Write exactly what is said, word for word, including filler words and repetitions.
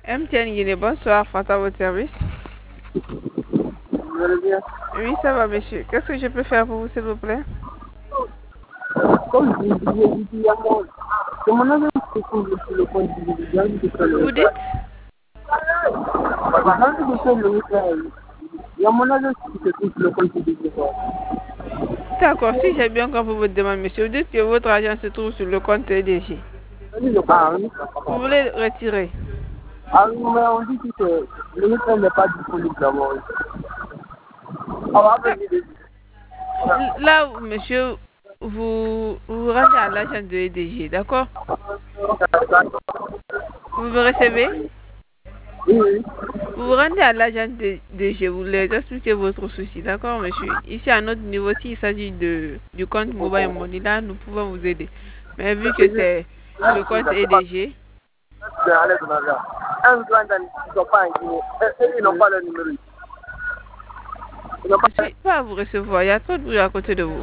M T N Guinée, bonsoir, Fanta, votre service. Vous allez bien? Oui, ça va, monsieur. Qu'est-ce que je peux faire pour vous, s'il vous plaît? Comme je vous disais, il y a mon... C'est mon agent qui se trouve sur le compte individuel de faire le Vous dites? Quand je fais le week-end, il y a mon agent qui se trouve sur le compte individuel. D'accord, si j'ai bien compris votre demande, monsieur, vous dites que votre argent se trouve sur le compte E D G. Ah oui. Vous voulez retirer? Ah oui, mais on dit que le week-end n'est pas disponible d'abord. On va venir de... Là, monsieur, vous vous rendez à l'agent de E D G, d'accord? Vous me recevez? Oui, oui. Vous vous rendez à l'agent de E D G, vous leur expliquez votre souci, d'accord, monsieur? Ici, à notre niveau, s'il s'agit de du compte Mobile Money, là, nous pouvons vous aider. Mais vu que c'est le compte E D G... Ils n'ont pas le numéro. Je ne suis pas à vous recevoir, il y a trop de bruit à côté de vous.